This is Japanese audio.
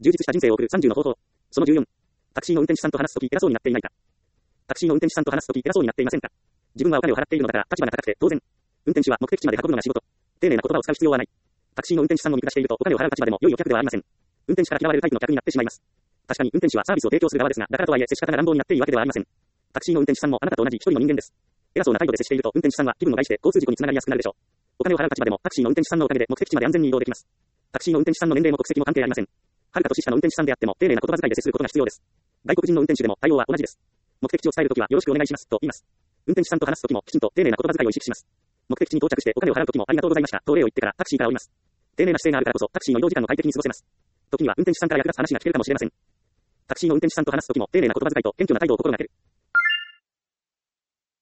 充実した人生を送る30の方法。その14。タクシーの運転手さんと話すとき偉そうになっていないか。タクシーの運転手さんと話すとき偉そうになっていませんか。自分はお金を払っているのだから立場が高くて当然。運転手は目的地まで運ぶのが仕事。丁寧な言葉を使う必要はない。タクシーの運転手さんを見下しているとお金を払う立場でも良いお客ではありません。運転手から嫌われるタイプの客になってしまいます。確かに運転手はサービスを提供する側ですが、だからとはいえ接し方が乱暴になっているわけではありません。タクシーの運転手さんもあなたと同じ一人の人間です。偉そうな態度で接していると運転手さんは気分を害して交通事故につながりやすくなるでしょう。お金を払う立場でもタクシーの運転手さんのおかげで目的地まで安全に移動できます。タクシーの運転手さんの年齢も国籍も関係ありません。はるか年下の運転手さんであっても丁寧な言葉遣いで接することが必要です。外国人の運転手でも対応は同じです。目的地を伝えるときはよろしくお願いしますと言います。運転手さんと話すときもきちんと丁寧な言葉遣いを意識します。目的地に到着してお金を払うときもありがとうございましたと礼を言ってからタクシーから降ります。丁寧な姿勢があるからこそタクシーの移動時間を快適に過ごせます。時には運転手さんから役立つ話が聞けるかもしれません。タクシーの運転手さんと話すときも丁寧な言葉遣いと謙虚な態度を心がける。